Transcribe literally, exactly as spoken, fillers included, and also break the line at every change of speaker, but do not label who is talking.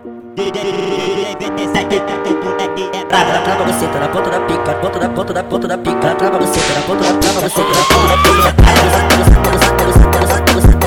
Trava, trava você, tá na ponta da pica, ponta da ponta da ponta da pica. Trava você, tá na ponta da, trava você, tá na ponta da pica.